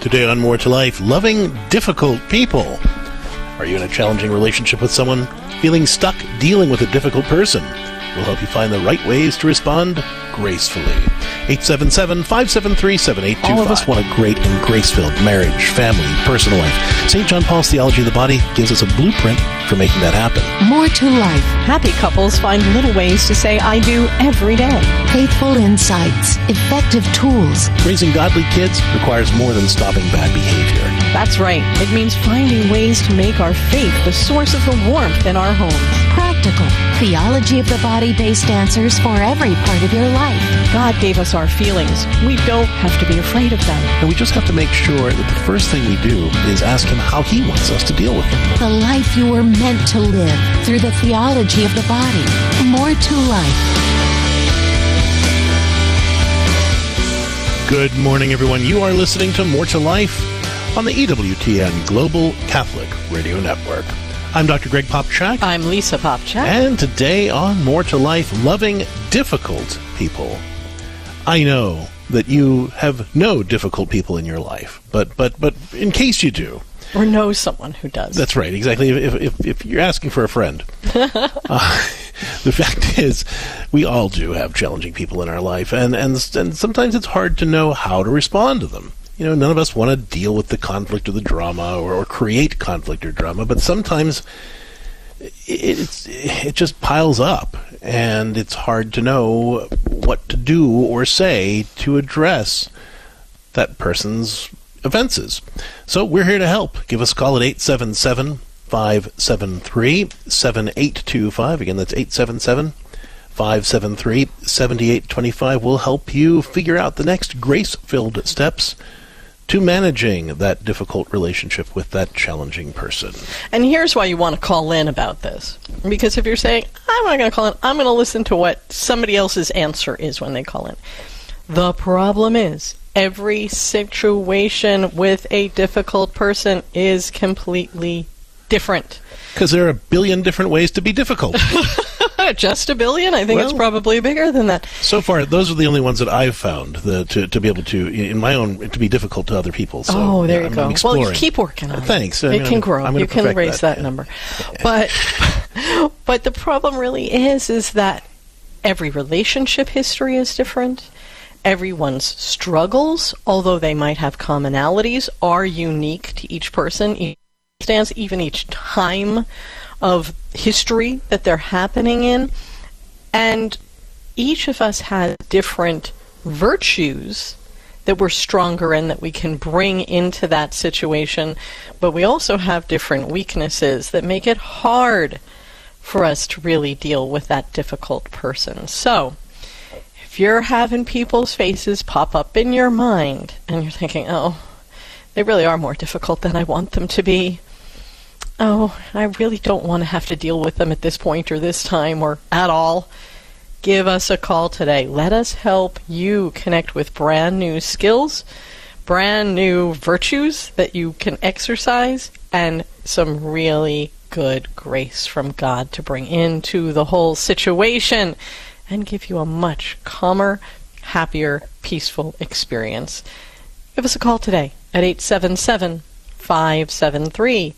Today on More to Life, loving difficult people. Are you in a challenging relationship with someone? Feeling stuck dealing with a difficult person? We'll help you find the right ways to respond gracefully. 877-573-7825. All of us want a great and grace-filled marriage, family, personal life. St. John Paul's Theology of the Body gives us a blueprint for making that happen. More to life. Happy couples find little ways to say I do every day. Faithful insights. Effective tools. Raising godly kids requires more than stopping bad behavior. That's right. It means finding ways to make our faith the source of the warmth in our homes. Practical. Theology of the Body-based answers for every part of your life. God gave us our feelings. We don't have to be afraid of them. And we just have to make sure that the first thing we do is ask Him how He wants us to deal with them. The life you were meant to live through the theology of the body. More to life. Good morning, everyone. You are listening to More to Life on the EWTN Global Catholic Radio Network. I'm Dr. Greg Popchak. I'm Lisa Popchak. And today on More to Life, loving difficult people. I know that you have no difficult people in your life, but in case you do, or know someone who does. That's right, exactly. If you're asking for a friend, the fact is, we all do have challenging people in our life, and sometimes it's hard to know how to respond to them. You know, none of us want to deal with the conflict or the drama or create conflict or drama, but sometimes it just piles up, and it's hard to know what to do or say to address that person's offenses. So we're here to help. Give us a call at 877-573-7825. Again, that's 877-573-7825. We'll help you figure out the next grace-filled steps to managing that difficult relationship with that challenging person. And here's why you want to call in about this. Because if you're saying, I'm not going to call in, I'm going to listen to what somebody else's answer is when they call in. The problem is, every situation with a difficult person is completely different. Because there are a billion different ways to be difficult. Just a billion? I think it's probably bigger than that. So far, those are the only ones that I've found to be able to, in my own, to be difficult to other people. So, there you go. Exploring. Well, you keep working on it. Thanks. It can grow. You can raise that number. But the problem really is that every relationship history is different. Everyone's struggles, although they might have commonalities, are unique to each person, each circumstance, even each time of history that they're happening in. And each of us has different virtues that we're stronger in, that we can bring into that situation, but we also have different weaknesses that make it hard for us to really deal with that difficult person. So, if you're having people's faces pop up in your mind, and you're thinking, oh, they really are more difficult than I want them to be. Oh, I really don't want to have to deal with them at this point or this time or at all. Give us a call today. Let us help you connect with brand new skills, brand new virtues that you can exercise, and some really good grace from God to bring into the whole situation and give you a much calmer, happier, peaceful experience. Give us a call today at 877-573-7825.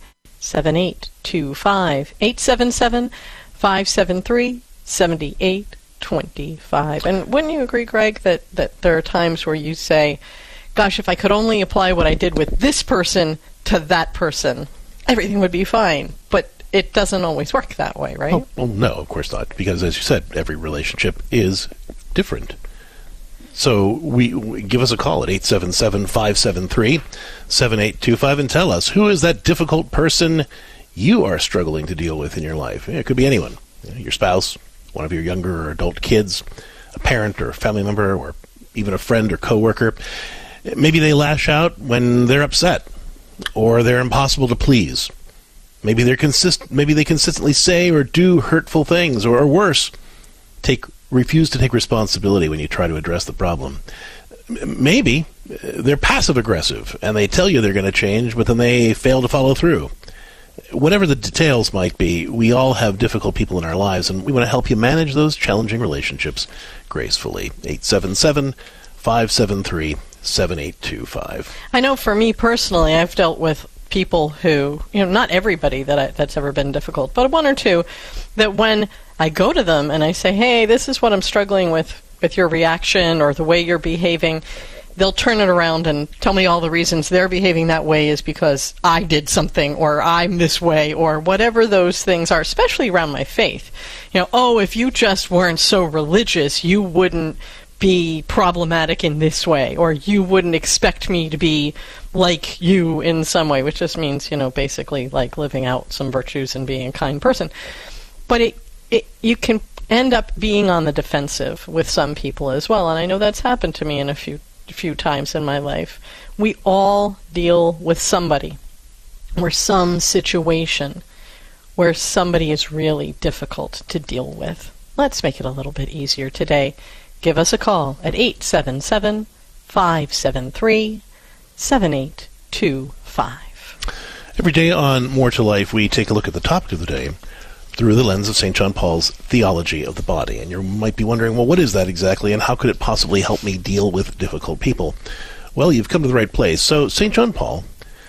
877-573-7825. And wouldn't you agree, Greg, that there are times where you say, gosh, if I could only apply what I did with this person to that person, everything would be fine. But it doesn't always work that way, right? Oh, well, no, of course not. Because, as you said, every relationship is different. So we give us a call at 877-573-7825 and tell us, who is that difficult person you are struggling to deal with in your life? It could be anyone. Your spouse, one of your younger or adult kids, a parent or a family member, or even a friend or coworker. Maybe they lash out when they're upset, or they're impossible to please. Maybe they consistently say or do hurtful things, or worse, refuse to take responsibility when you try to address the problem. Maybe they're passive-aggressive, and they tell you they're going to change, but then they fail to follow through. Whatever the details might be, we all have difficult people in our lives, and we want to help you manage those challenging relationships gracefully. 877-573-7825. 7825. I know for me personally, I've dealt with people who, not everybody that's ever been difficult, but one or two, that when I go to them and I say, hey, this is what I'm struggling with your reaction or the way you're behaving, they'll turn it around and tell me all the reasons they're behaving that way is because I did something or I'm this way or whatever those things are, especially around my faith. If you just weren't so religious, you wouldn't be problematic in this way, or you wouldn't expect me to be like you in some way, which just means, basically like living out some virtues and being a kind person. But you can end up being on the defensive with some people as well, and I know that's happened to me in a few times in my life. We all deal with somebody or some situation where somebody is really difficult to deal with. Let's make it a little bit easier today. Give us a call at 877-573-7825. Every day on More to Life, we take a look at the topic of the day through the lens of St. John Paul's theology of the body. And you might be wondering, well, what is that exactly, and how could it possibly help me deal with difficult people? Well, you've come to the right place. So St. John Paul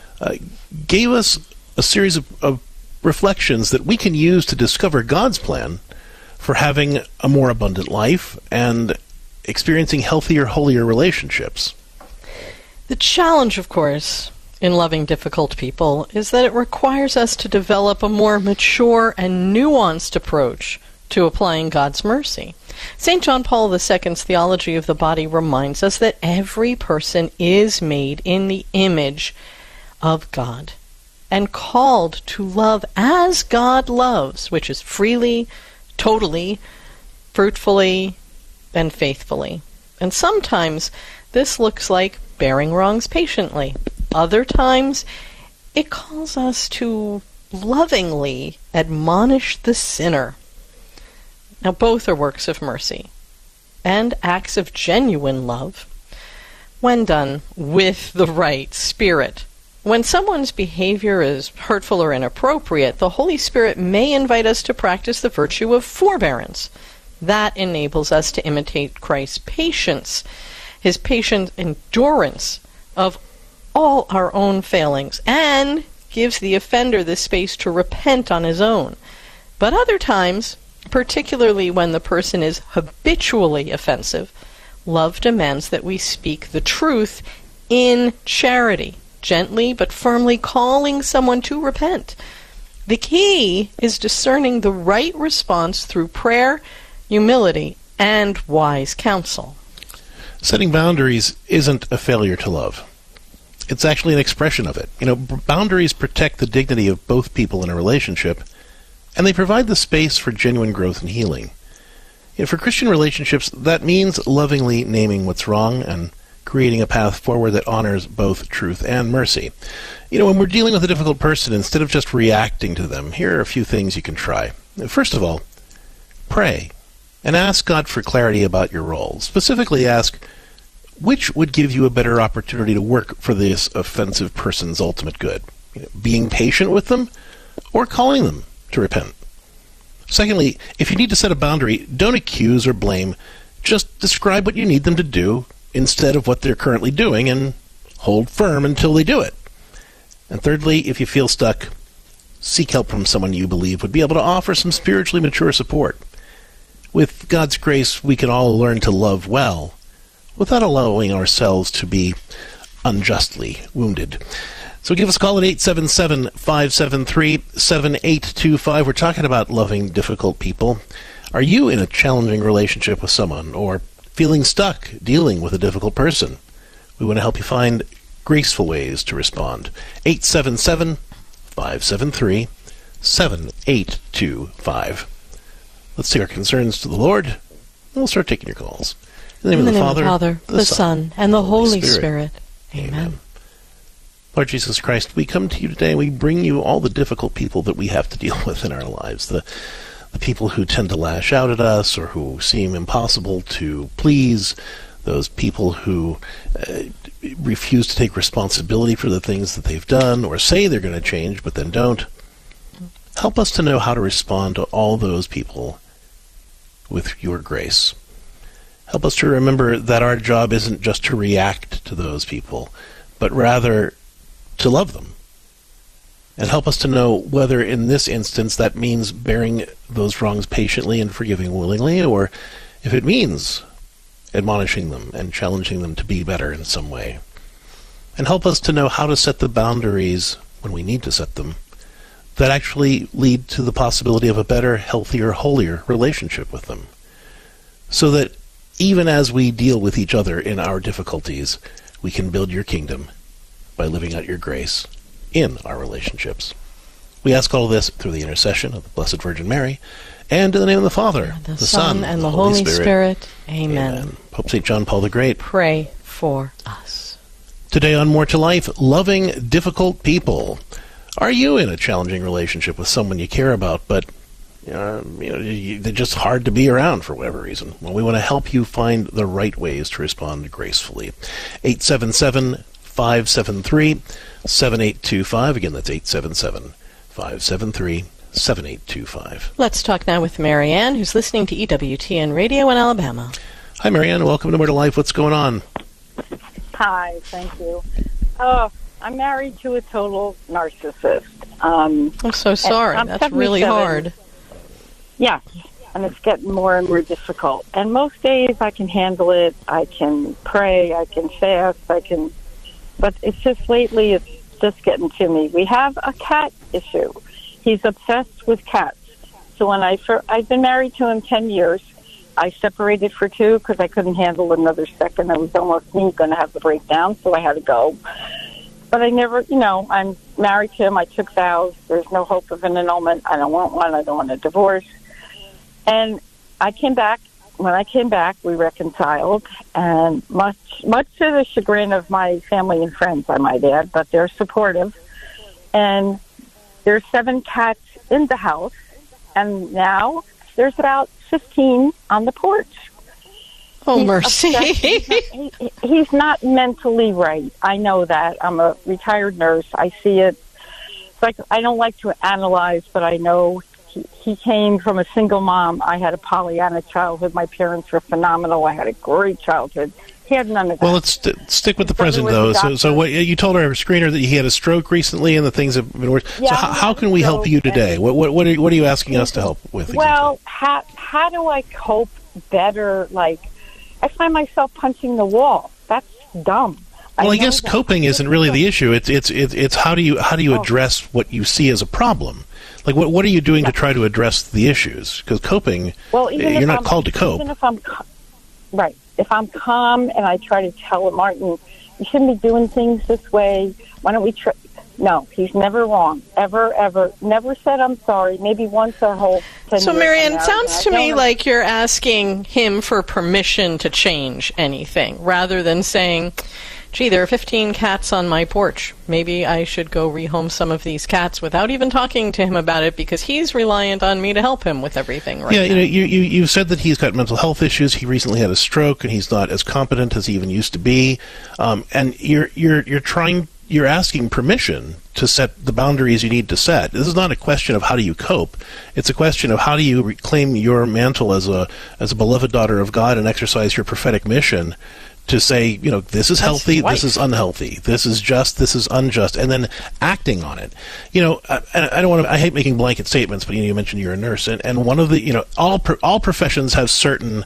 gave us a series of reflections that we can use to discover God's plan for having a more abundant life and experiencing healthier, holier relationships. The challenge, of course, in loving difficult people is that it requires us to develop a more mature and nuanced approach to applying God's mercy. St. John Paul II's theology of the body reminds us that every person is made in the image of God and called to love as God loves, which is freely, totally, fruitfully, and faithfully. And sometimes this looks like bearing wrongs patiently. Other times it calls us to lovingly admonish the sinner. Now both are works of mercy and acts of genuine love when done with the right spirit. When someone's behavior is hurtful or inappropriate, the Holy Spirit may invite us to practice the virtue of forbearance. That enables us to imitate Christ's patience, his patient endurance of all our own failings, and gives the offender the space to repent on his own. But other times, particularly when the person is habitually offensive, love demands that we speak the truth in charity, gently but firmly calling someone to repent. The key is discerning the right response through prayer, humility, and wise counsel. Setting boundaries isn't a failure to love. It's actually an expression of it. Boundaries protect the dignity of both people in a relationship, and they provide the space for genuine growth and healing. For Christian relationships, that means lovingly naming what's wrong and creating a path forward that honors both truth and mercy. When we're dealing with a difficult person, instead of just reacting to them, here are a few things you can try. First of all, pray and ask God for clarity about your role. Specifically ask, which would give you a better opportunity to work for this offensive person's ultimate good? Being patient with them or calling them to repent? Secondly, if you need to set a boundary, don't accuse or blame. Just describe what you need them to do instead of what they're currently doing, and hold firm until they do it. And thirdly, if you feel stuck, seek help from someone you believe would be able to offer some spiritually mature support. With God's grace, we can all learn to love well without allowing ourselves to be unjustly wounded. So give us a call at 877-573-7825. We're talking about loving difficult people. Are you in a challenging relationship with someone, or feeling stuck dealing with a difficult person? We want to help you find graceful ways to respond. 877-573-7825. Let's take our concerns to the Lord, and we'll start taking your calls. In the name of the Father, the Son, and the Holy Spirit. Amen. Lord Jesus Christ, we come to you today and we bring you all the difficult people that we have to deal with in our lives. The people who tend to lash out at us or who seem impossible to please, those people who refuse to take responsibility for the things that they've done or say they're going to change but then don't. Help us to know how to respond to all those people with your grace. Help us to remember that our job isn't just to react to those people, but rather to love them. And help us to know whether in this instance that means bearing those wrongs patiently and forgiving willingly, or if it means admonishing them and challenging them to be better in some way. And help us to know how to set the boundaries when we need to set them that actually lead to the possibility of a better, healthier, holier relationship with them. So that even as we deal with each other in our difficulties, we can build your kingdom by living out your grace in our relationships. We ask all this through the intercession of the Blessed Virgin Mary, and in the name of the Father, the Son, and the Holy Spirit. Amen. Pope St. John Paul the Great, pray for us. Today on More to Life, loving difficult people. Are you in a challenging relationship with someone you care about, but they're just hard to be around for whatever reason? Well, we want to help you find the right ways to respond gracefully. 877-573-7825. Again, that's 877-573-7825. Let's talk now with Marianne, who's listening to EWTN Radio in Alabama. Hi, Marianne. Welcome to More to Life. What's going on? Hi, thank you. I'm married to a total narcissist. I'm so sorry. That's really hard. Yeah, and it's getting more and more difficult. And most days I can handle it. I can pray. I can fast. But it's just lately it's just getting to me. We have a cat issue. He's obsessed with cats. So when I've been married to him 10 years. I separated for 2 because I couldn't handle another second. I was almost going to have the breakdown, so I had to go. But I never, I'm married to him. I took vows. There's no hope of an annulment. I don't want one. I don't want a divorce. And I came back. When I came back, we reconciled. And much to the chagrin of my family and friends, I might add, but they're supportive. And there's 7 cats in the house. And now there's about 15 on the porch. Oh, mercy. He's not mentally right. I know that. I'm a retired nurse. I see it. It's like I don't like to analyze, but I know he came from a single mom. I had a Pollyanna childhood. My parents were phenomenal. I had a great childhood. He had none of that. Well, let's stick with the present, though. So what you told our screener that he had a stroke recently and the things have been worse. Yeah, so how can we help you today? What are you asking us to help with? Well, how do I cope better? Like, I find myself punching the wall. That's dumb. Well, I guess coping isn't really the issue. It's how do you address what you see as a problem? Like, what are you doing to try to address the issues? Because coping, you're not called to cope. Even if I'm right. If I'm calm and I try to tell him, Martin, you shouldn't be doing things this way. Why don't we try? No, he's never wrong. Ever. Never said I'm sorry. Maybe once our whole 10 So, years Marianne, it sounds to me like you're asking him for permission to change anything, rather than saying, gee, there are 15 cats on my porch. Maybe I should go rehome some of these cats without even talking to him about it because he's reliant on me to help him with everything right now. Yeah, you said that he's got mental health issues. He recently had a stroke, and he's not as competent as he even used to be. And you're asking permission to set the boundaries you need to set. This is not a question of how do you cope. It's a question of how do you reclaim your mantle as a beloved daughter of God and exercise your prophetic mission to say, this is healthy, this is unhealthy, this is just, this is unjust, and then acting on it. I hate making blanket statements, but you mentioned you're a nurse, and one of the, all professions have certain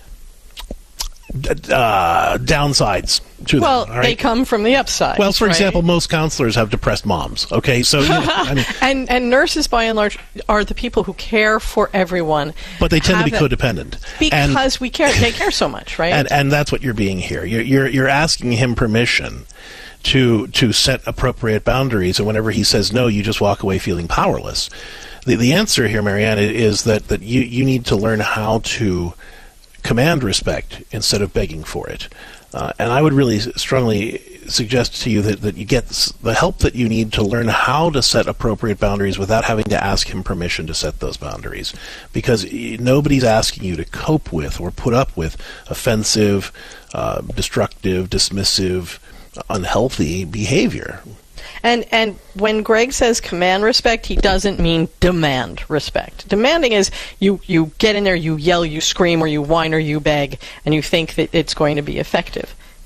downsides to them. Well, they come from the upside. Well, for example, most counselors have depressed moms. Okay, so and nurses, by and large, are the people who care for everyone. But they tend to be codependent because we care. They care so much, right? And that's what you're being here. You're asking him permission to set appropriate boundaries, and whenever he says no, you just walk away feeling powerless. The answer here, Marianne, is that you need to learn how to command respect instead of begging for it. And I would really strongly suggest to you that you get the help that you need to learn how to set appropriate boundaries without having to ask him permission to set those boundaries. Because nobody's asking you to cope with or put up with offensive, destructive, dismissive, unhealthy behavior. And when Greg says command respect, he doesn't mean demand respect. Demanding is you get in there, you yell, you scream, or you whine, or you beg, and you think that it's going to be effective.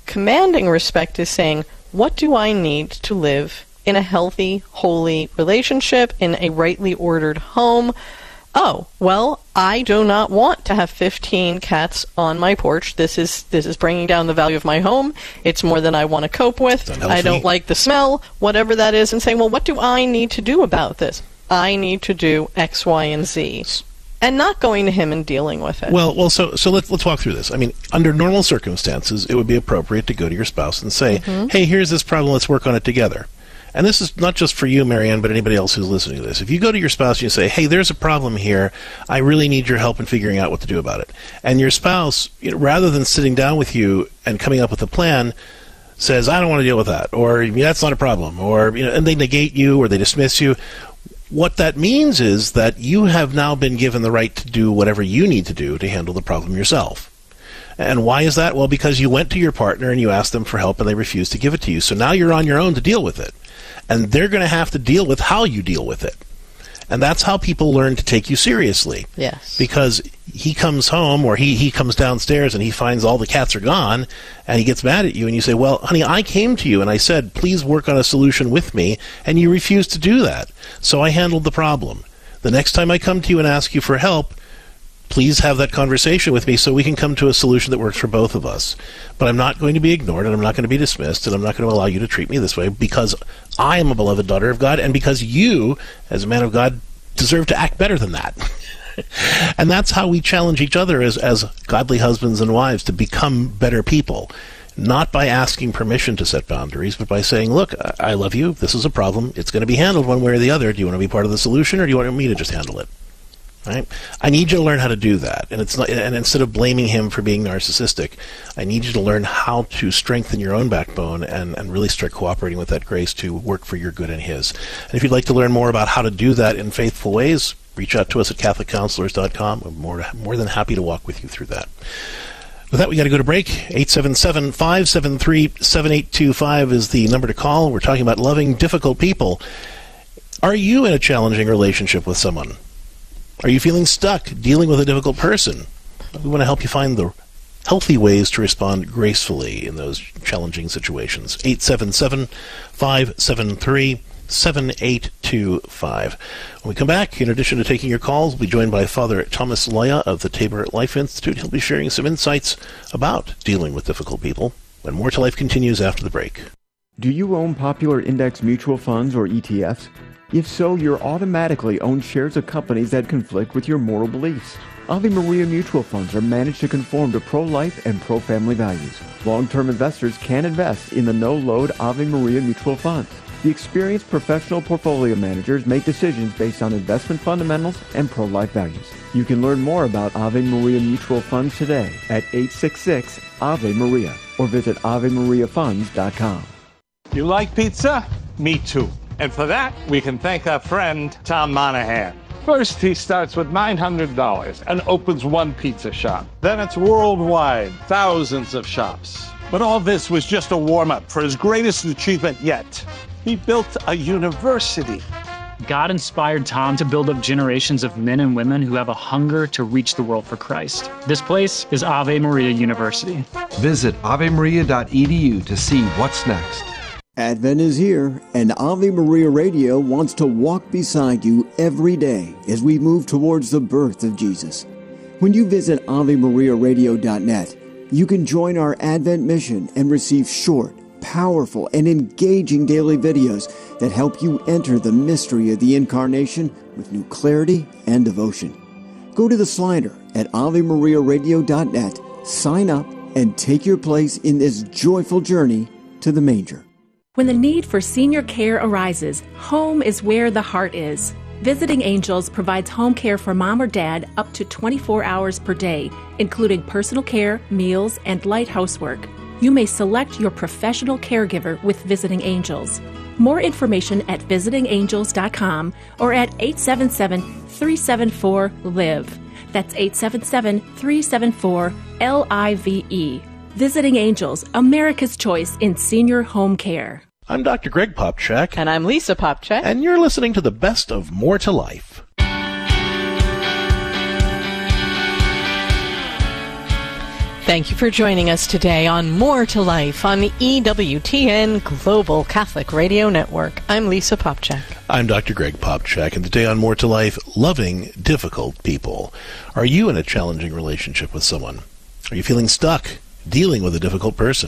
commanding respect is saying, what do I need to live in a healthy, holy relationship, in a rightly ordered home? Oh, well, I do not want to have 15 cats on my porch. This is bringing down the value of my home. It's more than I want to cope with. I don't like the smell, whatever that is, and saying, well, what do I need to do about this? I need to do X, Y, and Z. And not going to him and dealing with it. Well, so let's walk through this. I mean, under normal circumstances, it would be appropriate to go to your spouse and say, hey, here's this problem, let's work on it together. And this is not just for you, Marianne, but anybody else who's listening to this. If you go to your spouse and you say, hey, there's a problem here, I really need your help in figuring out what to do about it. And your spouse, rather than sitting down with you and coming up with a plan, says, I don't want to deal with that, or that's not a problem, or and they negate you or they dismiss you. What that means is that you have now been given the right to do whatever you need to do to handle the problem yourself. And why is that? Well, because you went to your partner and you asked them for help and they refused to give it to you. So now you're on your own to deal with it. And they're going to have to deal with how you deal with it. And that's how people learn to take you seriously. Yes. Because he comes home or he comes downstairs and he finds all the cats are gone and he gets mad at you and you say, well, honey, I came to you and I said, please work on a solution with me, and you refused to do that. So I handled the problem. The next time I come to you and ask you for help, please have that conversation with me so we can come to a solution that works for both of us. But I'm not going to be ignored, and I'm not going to be dismissed, and I'm not going to allow you to treat me this way, because I am a beloved daughter of God, and because you, as a man of God, deserve to act better than that. And that's how we challenge each other as godly husbands and wives to become better people. Not by asking permission to set boundaries, but by saying, look, I love you, this is a problem, it's going to be handled one way or the other. Do you want to be part of the solution, or do you want me to just handle it? Right? I need you to learn how to do that, and instead of blaming him for being narcissistic, I need you to learn how to strengthen your own backbone and really start cooperating with that grace to work for your good and his. And if you'd like to learn more about how to do that in faithful ways, reach out to us at CatholicCounselors.com. We're more than happy to walk with you through that. With that, we got to go to break. 877-573-7825 is the number to call. We're talking about loving difficult people. Are you in a challenging relationship with someone? Are you feeling stuck dealing with a difficult person? We want to help you find the healthy ways to respond gracefully in those challenging situations. 877-573-7825. When we come back, in addition to taking your calls, we'll be joined by Father Thomas Loya of the Tabor Life Institute. He'll be sharing some insights about dealing with difficult people when More to Life continues after the break. Do you own popular index mutual funds or ETFs? If so, you're automatically own shares of companies that conflict with your moral beliefs. Ave Maria mutual funds are managed to conform to pro-life and pro-family values. Long-term investors can invest in the no-load Ave Maria mutual funds. The experienced professional portfolio managers make decisions based on investment fundamentals and pro-life values. You can learn more about Ave Maria mutual funds today at 866 Ave Maria or visit AveMariaFunds.com. You like pizza? Me too. And for that, we can thank our friend, Tom Monahan. First, he starts with $900 and opens one pizza shop. Then it's worldwide, thousands of shops. But all this was just a warm-up for his greatest achievement yet. He built a university. God inspired Tom to build up generations of men and women who have a hunger to reach the world for Christ. This place is Ave Maria University. Visit avemaria.edu to see what's next. Advent is here, and Ave Maria Radio wants to walk beside you every day as we move towards the birth of Jesus. When you visit AveMariaRadio.net, you can join our Advent mission and receive short, powerful, and engaging daily videos that help you enter the mystery of the Incarnation with new clarity and devotion. Go to the slider at AveMariaRadio.net, sign up, and take your place in this joyful journey to the manger. When the need for senior care arises, home is where the heart is. Visiting Angels provides home care for mom or dad up to 24 hours per day, including personal care, meals, and light housework. You may select your professional caregiver with Visiting Angels. More information at visitingangels.com or at 877-374-LIVE. That's 877-374-LIVE. Visiting Angels, America's choice in senior home care. I'm Dr. Greg Popchak. And I'm Lisa Popchak. And you're listening to the best of More to Life. Thank you for joining us today on More to Life on the EWTN Global Catholic Radio Network. I'm Lisa Popcak. I'm Dr. Greg Popcak, and today on More to Life, loving difficult people. Are you in a challenging relationship with someone? Are you feeling stuck, dealing with a difficult person?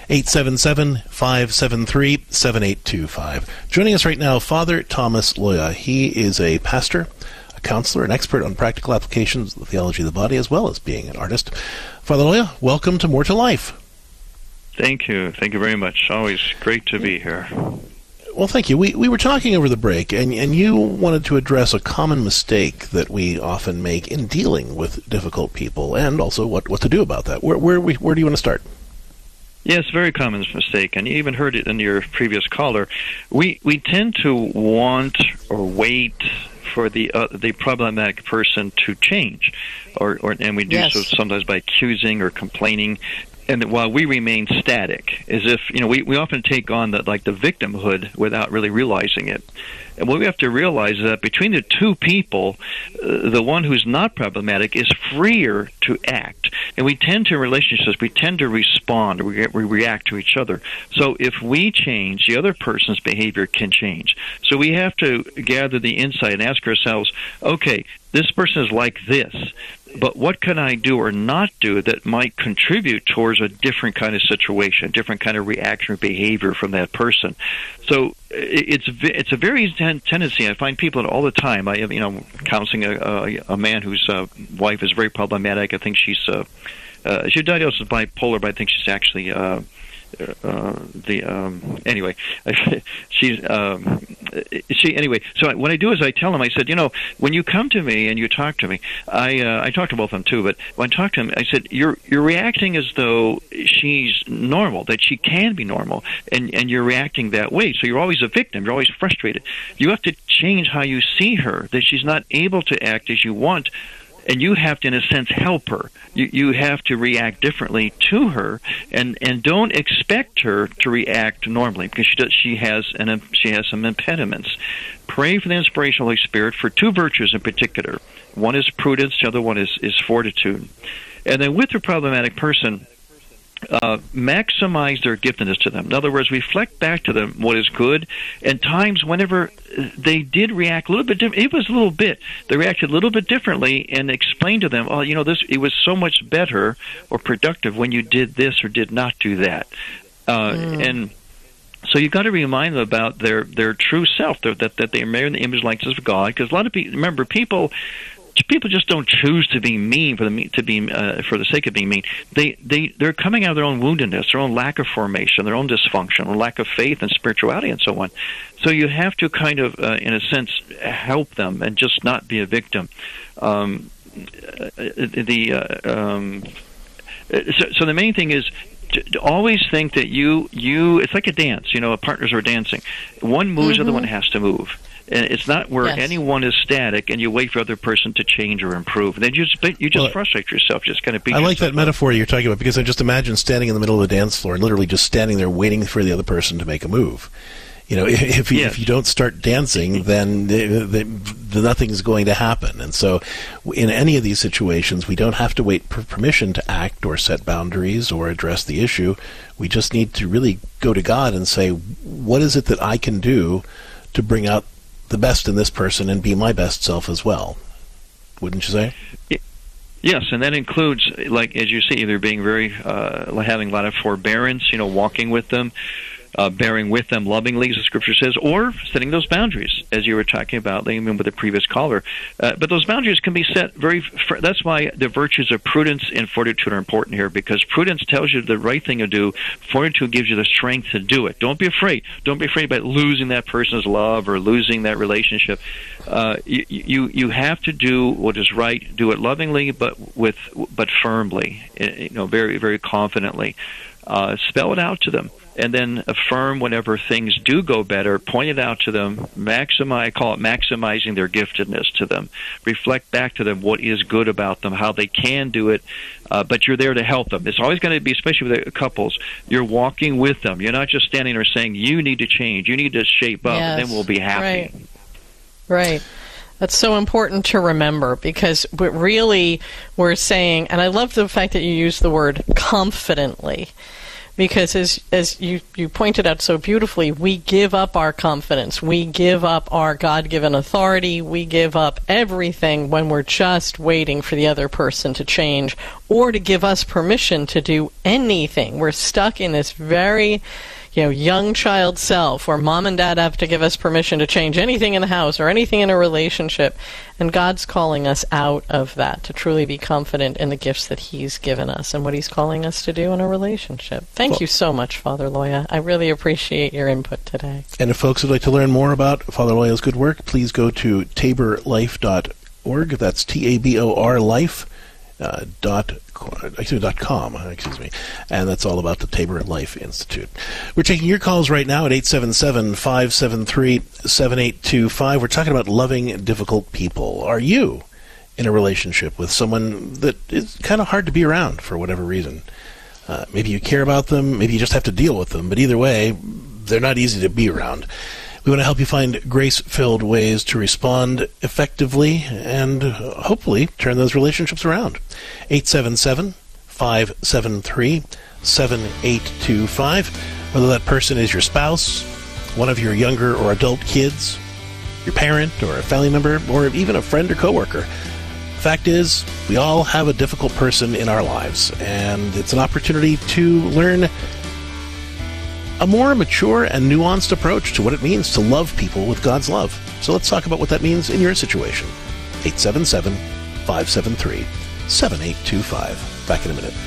877-573-7825. Joining us right now, Father Thomas Loya. He is a pastor, a counselor, an expert on practical applications of the theology of the body, as well as being an artist. Father Loya, welcome to More to Life. Thank you. Thank you very much. Always great to be here. Well, thank you. We were talking over the break, and you wanted to address a common mistake that we often make in dealing with difficult people, and also what to do about that. Where do you want to start? Yes, very common mistake, and you even heard it in your previous caller. We tend to want or wait for the problematic person to change, and we do so sometimes by accusing or complaining, and while we remain static, as if we often take on the victimhood without really realizing it. And what we have to realize is that between the two people, the one who's not problematic is freer to act. And we tend to, in relationships, we tend to respond, or we react to each other. So if we change, the other person's behavior can change. So we have to gather the insight and ask ourselves, okay, this person is like this, but what can I do or not do that might contribute towards a different kind of situation, different kind of reaction or behavior from that person? So it's a very tendency. I find people all the time. I have, counseling a man whose wife is very problematic. I think she's diagnosed with bipolar, but I think she's actually anyway, anyway. So what I do is I tell him, I said, when you come to me and you talk to me, I talk to both of them too, but when I talk to him, I said, you're reacting as though she's normal, that she can be normal, and you're reacting that way. So you're always a victim. You're always frustrated. You have to change how you see her, that she's not able to act as you want. And you have to, in a sense, help her. You have to react differently to her, and don't expect her to react normally, because she has some impediments. Pray for the inspiration of the Holy Spirit for two virtues in particular. One is prudence. The other one is fortitude. And then with the problematic person, maximize their giftedness to them. In other words, reflect back to them what is good. And times whenever they did react a little bit different, it was a little bit, they reacted a little bit differently, and explain to them, it was so much better or productive when you did this or did not do that. And so you've got to remind them about their true self, that they are made in the image and likeness of God. Because a lot of people, remember, people just don't choose to be mean for the sake of being mean. They're coming out of their own woundedness, their own lack of formation, their own dysfunction, or lack of faith and spirituality, and so on. So you have to kind of, in a sense, help them and just not be a victim. So the main thing is to always think that you it's like a dance. Partners are dancing. One moves, the other one has to move. And it's not where anyone is static and you wait for the other person to change or improve. Then you just frustrate yourself, just kind of beat yourself. I like that metaphor you're talking about, because I just imagine standing in the middle of the dance floor and literally just standing there waiting for the other person to make a move. If you don't start dancing, then nothing's going to happen. And so in any of these situations, we don't have to wait for permission to act or set boundaries or address the issue. We just need to really go to God and say, what is it that I can do to bring out the best in this person and be my best self as well? Wouldn't you say? Yes, and that includes, like, as you see, either being very, having a lot of forbearance, walking with them, bearing with them lovingly, as the Scripture says, or setting those boundaries, as you were talking about, even with the previous caller. But those boundaries can be set that's why the virtues of prudence and fortitude are important here, because prudence tells you the right thing to do. Fortitude gives you the strength to do it. Don't be afraid. Don't be afraid about losing that person's love or losing that relationship. You have to do what is right. Do it lovingly, but firmly. Very, very confidently. Spell it out to them. And then affirm whenever things do go better, point it out to them, I call it maximizing their giftedness to them. Reflect back to them what is good about them, how they can do it, but you're there to help them. It's always going to be, especially with the couples, you're walking with them. You're not just standing there saying, you need to change, you need to shape up, and then we'll be happy. Right. That's so important to remember, because we're saying, and I love the fact that you use the word confidently, because as you pointed out so beautifully, we give up our confidence, we give up our God-given authority, we give up everything when we're just waiting for the other person to change or to give us permission to do anything. We're stuck in this very young child self where mom and dad have to give us permission to change anything in the house or anything in a relationship. And God's calling us out of that to truly be confident in the gifts that He's given us and what He's calling us to do in a relationship. Thank you so much, Father Loya. I really appreciate your input today. And if folks would like to learn more about Father Loya's good work, please go to taborlife.org. That's TABOR life. .com, and that's all about the Tabor Life Institute. We're taking your calls right now at 877-573-7825. We're talking about loving difficult people. Are you in a relationship with someone that is kind of hard to be around for whatever reason? Maybe you care about them, maybe you just have to deal with them, but either way, they're not easy to be around. We want to help you find grace-filled ways to respond effectively and hopefully turn those relationships around. 877-573-7825. Whether that person is your spouse, one of your younger or adult kids, your parent or a family member, or even a friend or coworker. Fact is, we all have a difficult person in our lives, and it's an opportunity to learn a more mature and nuanced approach to what it means to love people with God's love. So let's talk about what that means in your situation. 877-573-7825. Back in a minute.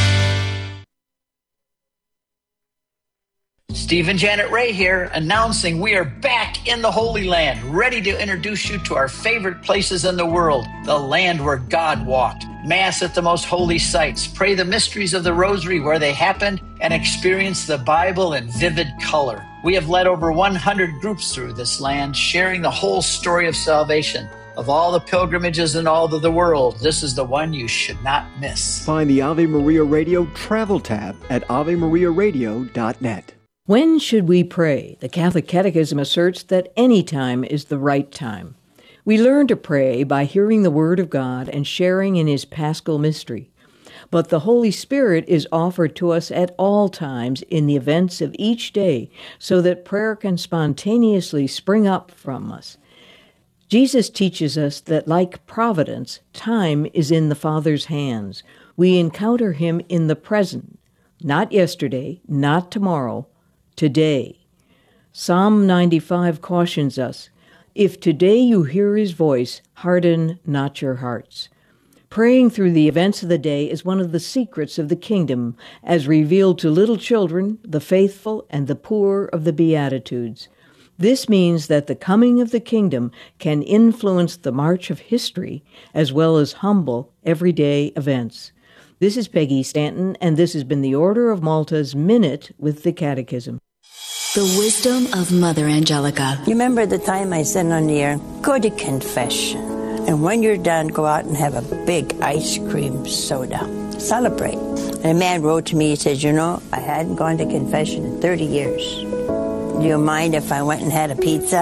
Steve and Janet Ray here, announcing we are back in the Holy Land, ready to introduce you to our favorite places in the world, the land where God walked. Mass at the most holy sites, pray the mysteries of the Rosary where they happened, and experience the Bible in vivid color. We have led over 100 groups through this land, sharing the whole story of salvation. Of all the pilgrimages in all of the world, this is the one you should not miss. Find the Ave Maria Radio travel tab at AveMariaRadio.net. When should we pray? The Catholic Catechism asserts that any time is the right time. We learn to pray by hearing the Word of God and sharing in His Paschal mystery. But the Holy Spirit is offered to us at all times in the events of each day, so that prayer can spontaneously spring up from us. Jesus teaches us that, like providence, time is in the Father's hands. We encounter Him in the present, not yesterday, not tomorrow, today. Psalm 95 cautions us, "If today you hear His voice, harden not your hearts." Praying through the events of the day is one of the secrets of the kingdom, as revealed to little children, the faithful, and the poor of the Beatitudes. This means that the coming of the kingdom can influence the march of history, as well as humble, everyday events. This is Peggy Stanton, and this has been the Order of Malta's Minute with the Catechism. The wisdom of Mother Angelica. You remember the time I said on the air, go to confession. And when you're done, go out and have a big ice cream soda. Celebrate. And a man wrote to me, he said, I hadn't gone to confession in 30 years. Do you mind if I went and had a pizza?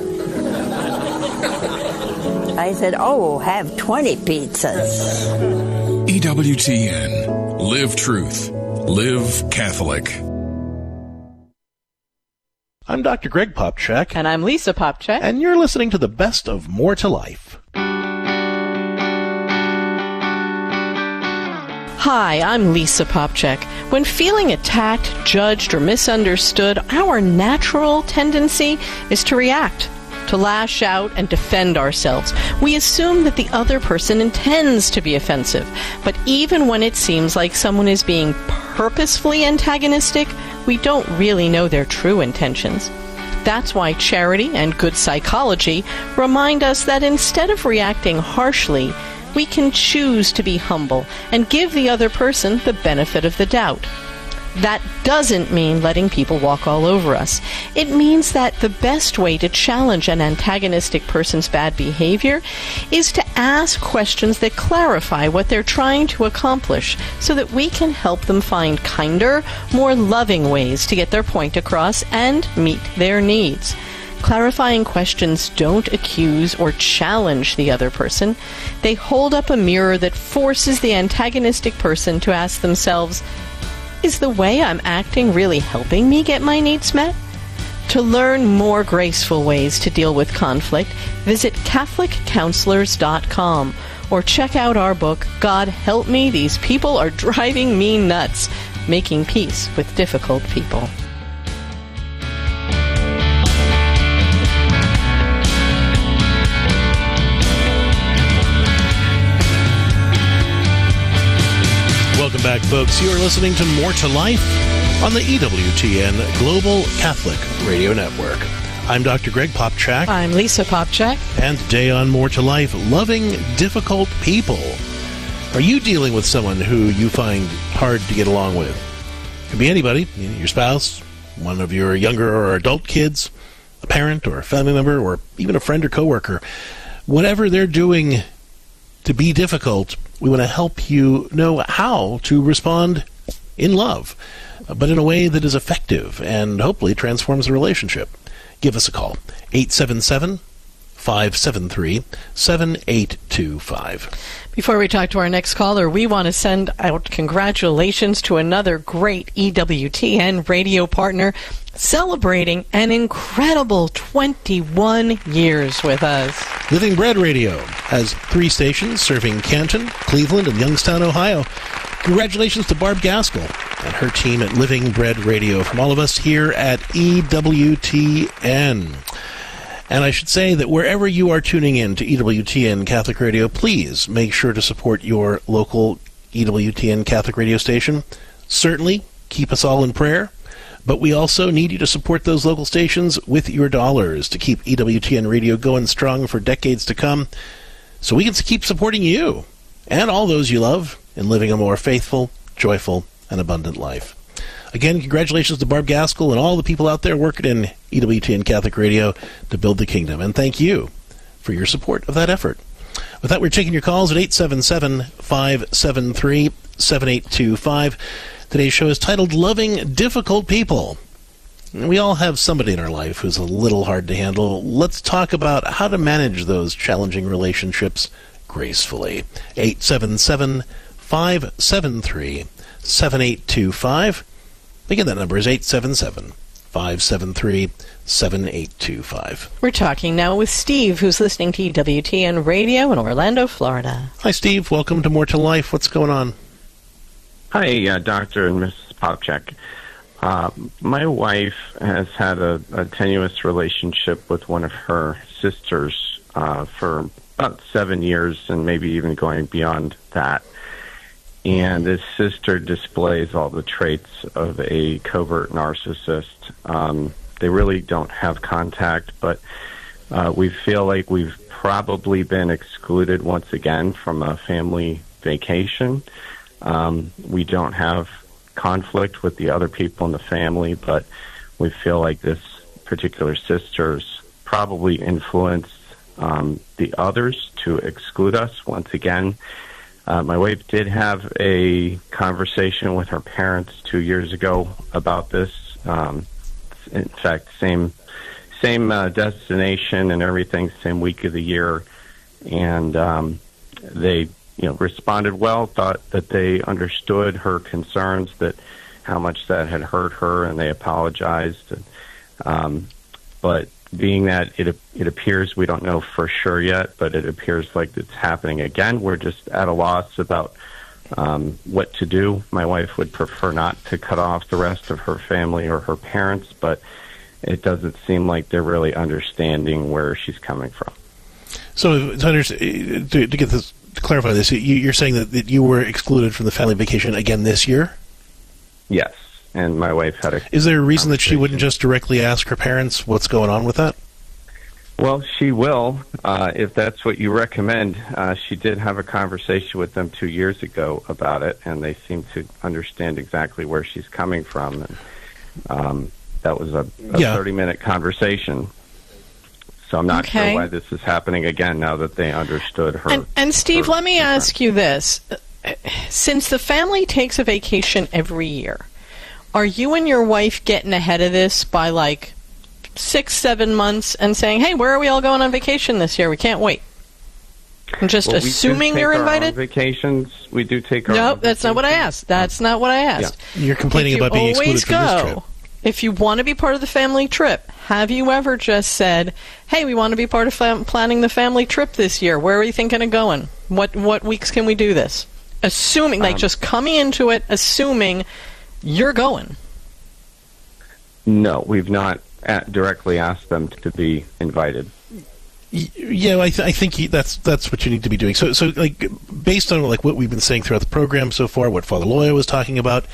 I said, have 20 pizzas. EWTN. Live truth. Live Catholic. I'm Dr. Greg Popcak. And I'm Lisa Popcak. And you're listening to the best of More to Life. Hi, I'm Lisa Popcak. When feeling attacked, judged, or misunderstood, our natural tendency is to react, to lash out and defend ourselves. We assume that the other person intends to be offensive. But even when it seems like someone is being purposefully antagonistic, we don't really know their true intentions. That's why charity and good psychology remind us that instead of reacting harshly, we can choose to be humble and give the other person the benefit of the doubt. That doesn't mean letting people walk all over us. It means that the best way to challenge an antagonistic person's bad behavior is to ask questions that clarify what they're trying to accomplish so that we can help them find kinder, more loving ways to get their point across and meet their needs. Clarifying questions don't accuse or challenge the other person. They hold up a mirror that forces the antagonistic person to ask themselves, is the way I'm acting really helping me get my needs met? To learn more graceful ways to deal with conflict, visit CatholicCounselors.com or check out our book, God Help Me, These People Are Driving Me Nuts, Making Peace with Difficult People. Welcome back, folks. You are listening to More to Life on the EWTN Global Catholic Radio Network. I'm Dr. Greg Popcak. I'm Lisa Popcak. And today on More to Life, loving difficult people. Are you dealing with someone who you find hard to get along with? It could be anybody, your spouse, one of your younger or adult kids, a parent or a family member, or even a friend or coworker. Whatever they're doing to be difficult, we want to help you know how to respond in love, but in a way that is effective and hopefully transforms the relationship. Give us a call, 877-573-7825. Before we talk to our next caller, we want to send out congratulations to another great EWTN radio partner celebrating an incredible 21 years with us. Living Bread Radio has 3 stations serving Canton, Cleveland, and Youngstown, Ohio. Congratulations to Barb Gaskell and her team at Living Bread Radio from all of us here at EWTN. And I should say that wherever you are tuning in to EWTN Catholic Radio, please make sure to support your local EWTN Catholic Radio station. Certainly, keep us all in prayer, but we also need you to support those local stations with your dollars to keep EWTN Radio going strong for decades to come, so we can keep supporting you and all those you love in living a more faithful, joyful, and abundant life. Again, congratulations to Barb Gaskell and all the people out there working in EWTN Catholic Radio to build the kingdom. And thank you for your support of that effort. With that, we're taking your calls at 877-573-7825. Today's show is titled Loving Difficult People. We all have somebody in our life who's a little hard to handle. Let's talk about how to manage those challenging relationships gracefully. 877-573-7825. Again, that number is 877-573-7825. We're talking now with Steve, who's listening to EWTN Radio in Orlando, Florida. Hi, Steve. Welcome to More to Life. What's going on? Hi, Dr. and Mrs. Popcak. My wife has had a tenuous relationship with one of her sisters for about 7 years and maybe even going beyond that. And this sister displays all the traits of a covert narcissist. They really don't have contact, but we feel like we've probably been excluded once again from a family vacation. We don't have conflict with the other people in the family, but we feel like this particular sister's probably influenced the others to exclude us once again. My wife did have a conversation with her parents 2 years ago about this. In fact, same destination and everything, same week of the year, and they responded well, thought that they understood her concerns, that how much that had hurt her, and they apologized. But being that it appears, we don't know for sure yet, but it appears like it's happening again. We're just at a loss about what to do. My wife would prefer not to cut off the rest of her family or her parents, but it doesn't seem like they're really understanding where she's coming from. So to get this, to clarify this, you're saying that you were excluded from the family vacation again this year? Yes, and my wife had a... Is there a reason that she wouldn't just directly ask her parents what's going on with that? Well, she will, if that's what you recommend. She did have a conversation with them 2 years ago about it, and they seem to understand exactly where she's coming from. And that was a 30-minute conversation. So I'm not sure why this is happening again now that they understood her. And Steve, let me ask you this. Since the family takes a vacation every year, are you and your wife getting ahead of this by, 6-7 months and saying, hey, where are we all going on vacation this year? We can't wait. And just assuming you're invited? Vacations. We do take our No, that's not what I asked. That's not what I asked. Yeah. You're complaining about being excluded from this trip. If you want to be part of the family trip, have you ever just said, hey, we want to be part of planning the family trip this year. Where are you thinking of going? What weeks can we do this? Assuming, just coming into it, assuming you're going. No, we've not directly asked them to be invited. Yeah, I think that's what you need to be doing. So like based on like what we've been saying throughout the program so far, what Father Loya was talking about,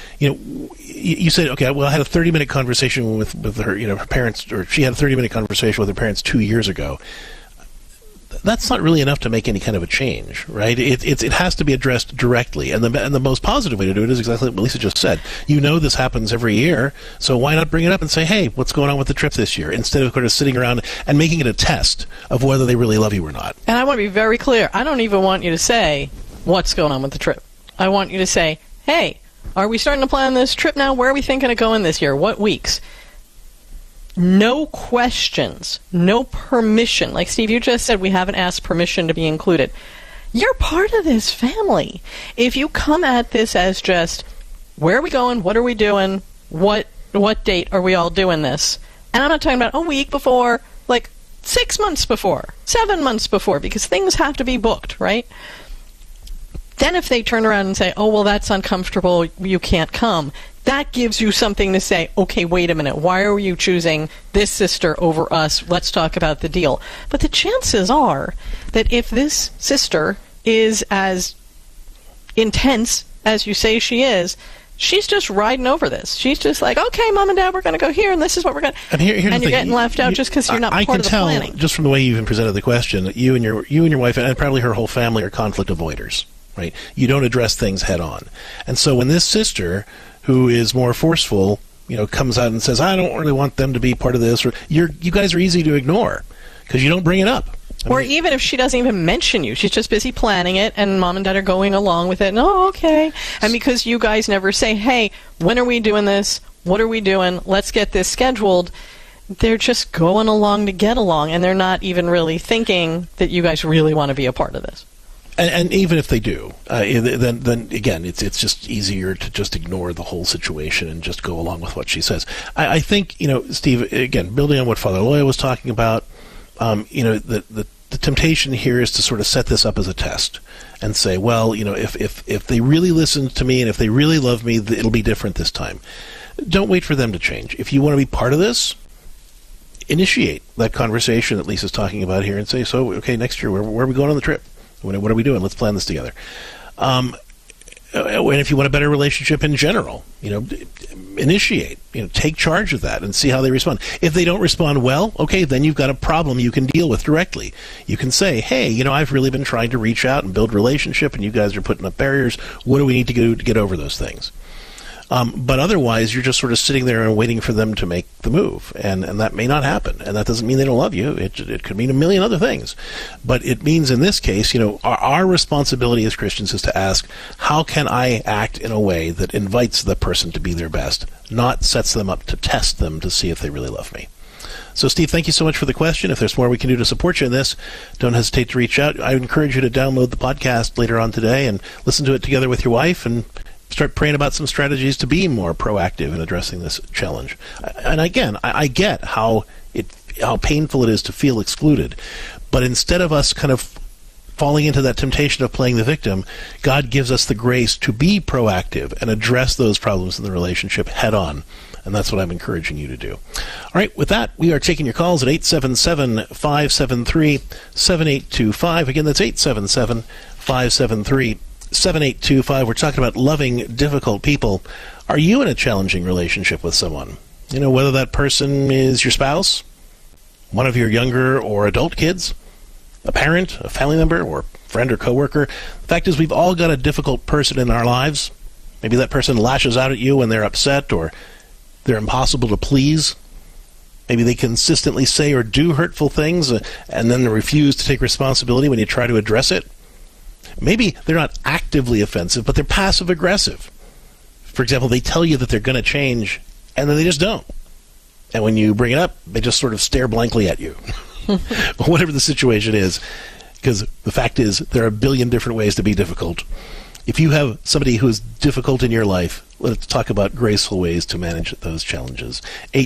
you said, okay, well, I had a 30-minute conversation with her, her parents, or she had a 30-minute conversation with her parents 2 years ago. That's not really enough to make any kind of a change, right? It has to be addressed directly, and the most positive way to do it is exactly what Lisa just said. This happens every year, so why not bring it up and say, hey, what's going on with the trip this year, instead of kind of sitting around and making it a test of whether they really love you or not. And I want to be very clear. I don't even want you to say what's going on with the trip. I want you to say, hey, are we starting to plan this trip now? Where are we thinking of going this year? What weeks? No questions, no permission. Like Steve, you just said, we haven't asked permission to be included. You're part of this family. If you come at this as just, where are we going? What are we doing? What date are we all doing this? And I'm not talking about a week before, like 6 months before, 7 months before, because things have to be booked, right? Then if they turn around and say, oh, well, that's uncomfortable, you can't come, that gives you something to say, okay, wait a minute, why are you choosing this sister over us? Let's talk about the deal. But the chances are that if this sister is as intense as you say she is, she's just riding over this. She's just like, okay, Mom and Dad, we're going to go here, and this is what we're going to... And here's you're getting left out just because you're not part of the planning. I can tell, just from the way you even presented the question, that you and your wife, and probably her whole family, are conflict avoiders, right? You don't address things head on. And so when this sister, who is more forceful, comes out and says, I don't really want them to be part of this, or you guys are easy to ignore because you don't bring it up. Or even if she doesn't even mention you, she's just busy planning it, and Mom and Dad are going along with it, and okay. And because you guys never say, hey, when are we doing this? What are we doing? Let's get this scheduled. They're just going along to get along, and they're not even really thinking that you guys really want to be a part of this. And even if they do, then again, it's just easier to just ignore the whole situation and just go along with what she says. I think, Steve, again, building on what Father Loya was talking about, the temptation here is to sort of set this up as a test and say, well, if they really listen to me and if they really love me, it'll be different this time. Don't wait for them to change. If you want to be part of this, initiate that conversation that Lisa's talking about here and say, so, okay, next year, where are we going on the trip? What are we doing? Let's plan this together. And if you want a better relationship in general, initiate, take charge of that and see how they respond. If they don't respond well, okay, then you've got a problem you can deal with directly. You can say, hey, I've really been trying to reach out and build relationship, and you guys are putting up barriers. What do we need to do to get over those things? But otherwise, you're just sort of sitting there and waiting for them to make the move, and that may not happen. And that doesn't mean they don't love you. It could mean a million other things. But it means in this case, our responsibility as Christians is to ask, how can I act in a way that invites the person to be their best, not sets them up to test them to see if they really love me? So, Steve, thank you so much for the question. If there's more we can do to support you in this, don't hesitate to reach out. I would encourage you to download the podcast later on today and listen to it together with your wife and start praying about some strategies to be more proactive in addressing this challenge. And again, I get how painful it is to feel excluded, but instead of us kind of falling into that temptation of playing the victim, God gives us the grace to be proactive and address those problems in the relationship head on. And that's what I'm encouraging you to do. All right, with that, we are taking your calls at 877-573-7825. Again, that's 877-573-7825. 7825. We're talking about loving difficult people. Are you in a challenging relationship with someone? Whether that person is your spouse, one of your younger or adult kids, a parent, a family member, or friend or coworker. The fact is, we've all got a difficult person in our lives. Maybe that person lashes out at you when they're upset, or they're impossible to please. Maybe they consistently say or do hurtful things, and then refuse to take responsibility when you try to address it. Maybe they're not actively offensive, but they're passive-aggressive. For example, they tell you that they're going to change, and then they just don't. And when you bring it up, they just sort of stare blankly at you. Whatever the situation is. Because the fact is, there are a billion different ways to be difficult. If you have somebody who is difficult in your life, let's talk about graceful ways to manage those challenges.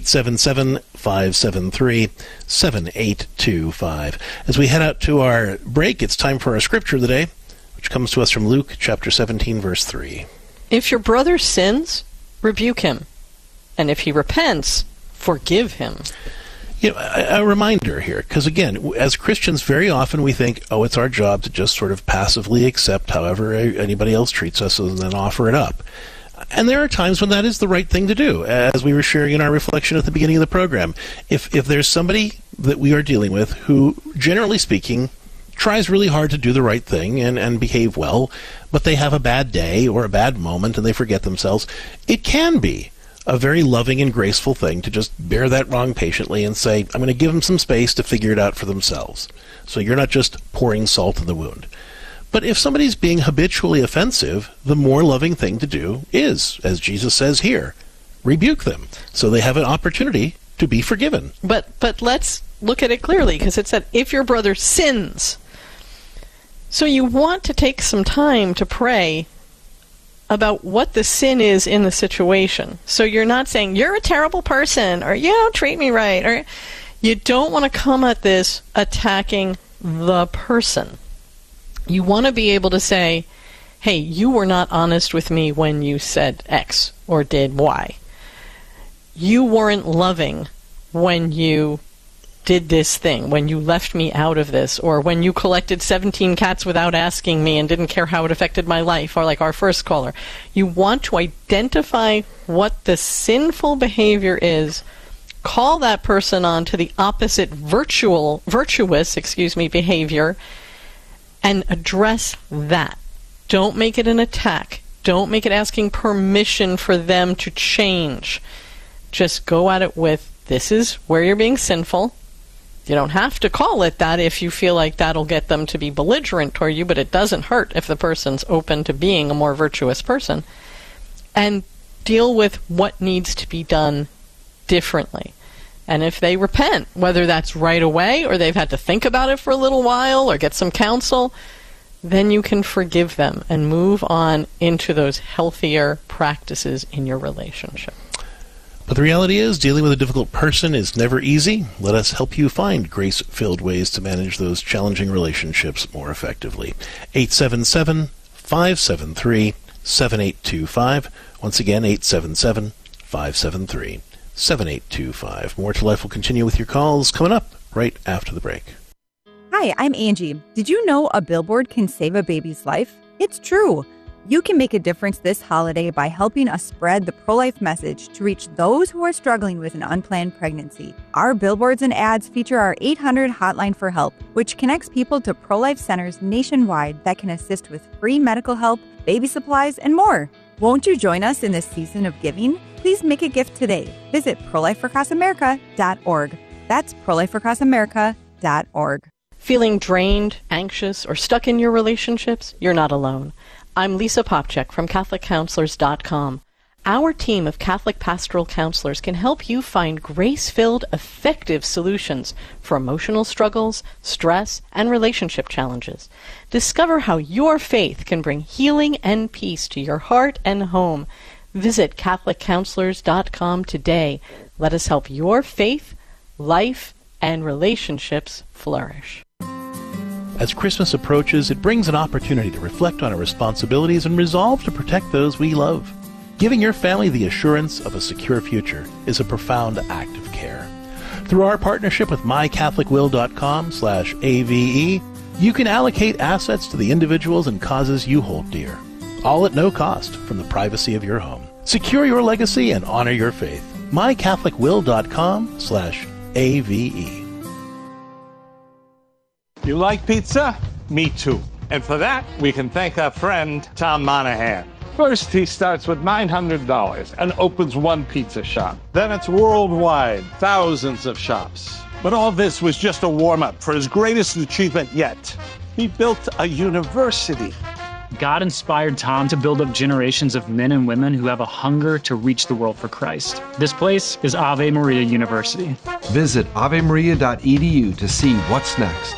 877-573-7825. As we head out to our break, it's time for our scripture of the day, which comes to us from Luke chapter 17, verse 3. If your brother sins, rebuke him, and if he repents, forgive him. You know, a reminder here, because again, as Christians, very often we think, oh, it's our job to just sort of passively accept however anybody else treats us and then offer it up. And there are times when that is the right thing to do, as we were sharing in our reflection at the beginning of the program. If there's somebody that we are dealing with who, generally speaking, tries really hard to do the right thing and behave well, but they have a bad day or a bad moment and they forget themselves, it can be a very loving and graceful thing to just bear that wrong patiently and say, I'm going to give them some space to figure it out for themselves. So you're not just pouring salt in the wound. But if somebody's being habitually offensive, the more loving thing to do is, as Jesus says here, rebuke them so they have an opportunity to be forgiven. But let's look at it clearly, because it said, if your brother sins. So you want to take some time to pray about what the sin is in the situation. So you're not saying, you're a terrible person, or you don't treat me right, or you don't want to come at this attacking the person. You want to be able to say, hey, you were not honest with me when you said X or did Y. You weren't loving when you did this thing, when you left me out of this, or when you collected 17 cats without asking me and didn't care how it affected my life, or like our first caller. You want to identify what the sinful behavior is, call that person on to the opposite virtuous behavior, and address that. Don't make it an attack. Don't make it asking permission for them to change. Just go at it with, this is where you're being sinful. You don't have to call it that if you feel like that'll get them to be belligerent toward you, but it doesn't hurt if the person's open to being a more virtuous person. And deal with what needs to be done differently. And if they repent, whether that's right away or they've had to think about it for a little while or get some counsel, then you can forgive them and move on into those healthier practices in your relationship. But the reality is, dealing with a difficult person is never easy. Let us help you find grace-filled ways to manage those challenging relationships more effectively. 877-573-7825. Once again, 877-573-7825. More to Life will continue with your calls coming up right after the break. Hi, I'm Angie. Did you know a billboard can save a baby's life? It's true. You can make a difference this holiday by helping us spread the pro-life message to reach those who are struggling with an unplanned pregnancy. Our billboards and ads feature our 800 hotline for help, which connects people to pro-life centers nationwide that can assist with free medical help, baby supplies, and more. Won't you join us in this season of giving? Please make a gift today. Visit prolifeforacrossamerica.org. That's prolifeforacrossamerica.org. Feeling drained, anxious, or stuck in your relationships? You're not alone. I'm Lisa Popchak from CatholicCounselors.com. Our team of Catholic pastoral counselors can help you find grace-filled, effective solutions for emotional struggles, stress, and relationship challenges. Discover how your faith can bring healing and peace to your heart and home. Visit CatholicCounselors.com today. Let us help your faith, life, and relationships flourish. As Christmas approaches, it brings an opportunity to reflect on our responsibilities and resolve to protect those we love. Giving your family the assurance of a secure future is a profound act of care. Through our partnership with mycatholicwill.com/AVE, you can allocate assets to the individuals and causes you hold dear, all at no cost from the privacy of your home. Secure your legacy and honor your faith. mycatholicwill.com/AVE. You like pizza? Me too. And for that, we can thank our friend Tom Monahan. First, he starts with $900 and opens one pizza shop. Then it's worldwide, thousands of shops. But all this was just a warm-up for his greatest achievement yet. He built a university. God inspired Tom to build up generations of men and women who have a hunger to reach the world for Christ. This place is Ave Maria University. Visit avemaria.edu to see what's next.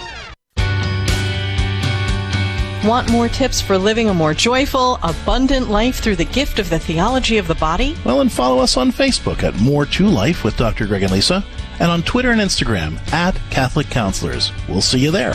Want more tips for living a more joyful, abundant life through the gift of the theology of the body? Well, and follow us on Facebook at More to Life with Dr. Greg and Lisa, and on Twitter and Instagram at Catholic Counselors. We'll see you there.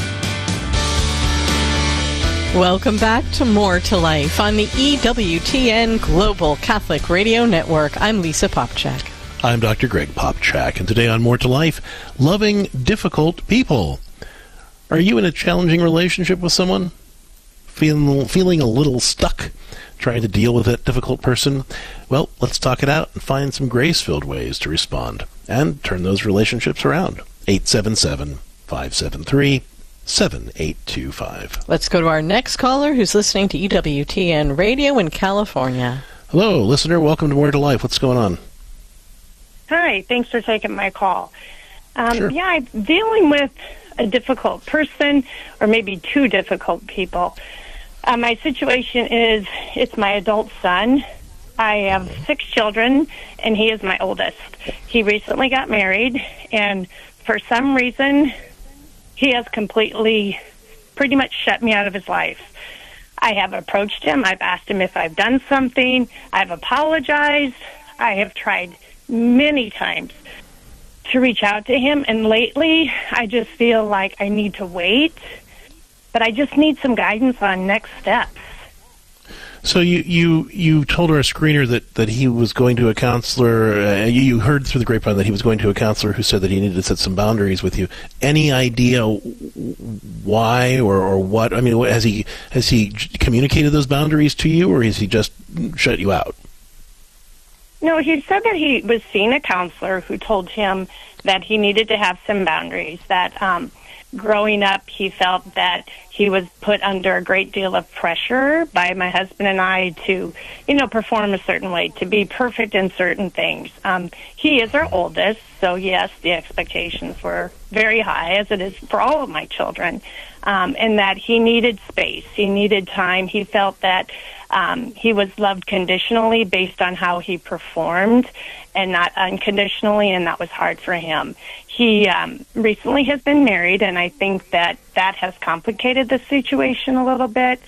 Welcome back to More to Life on the EWTN Global Catholic Radio Network. I'm Lisa Popchak. I'm Dr. Greg Popchak, and today on More to Life, loving difficult people. Are you in a challenging relationship with someone? Feeling a little stuck, trying to deal with that difficult person? Well, let's talk it out and find some grace-filled ways to respond and turn those relationships around. 877-573-7825. Let's go to our next caller who's listening to EWTN Radio in California. Hello, listener. Welcome to More to Life. What's going on? Hi. Thanks for taking my call. Sure. Yeah, I'm dealing with a difficult person, or maybe two difficult people. My situation is, it's my adult son. I have 6 children, and he is my oldest. He recently got married, and for some reason, he has completely, pretty much shut me out of his life. I have approached him. I've asked him if I've done something. I've apologized. I have tried many times to reach out to him, and lately I just feel like I need to wait, but I just need some guidance on next steps. So you told our screener that he was going to a counselor. You heard through the grapevine that he was going to a counselor who said that he needed to set some boundaries with you. Any idea why or what? I mean, has he communicated those boundaries to you, or has he just shut you out? No, he said that he was seeing a counselor who told him that he needed to have some boundaries, that growing up he felt that he was put under a great deal of pressure by my husband and I to, perform a certain way, to be perfect in certain things. He is our oldest, so yes, the expectations were very high, as it is for all of my children, and that he needed space, he needed time. He felt that he was loved conditionally based on how he performed and not unconditionally, and that was hard for him. He recently has been married, and I think that has complicated the situation a little bit.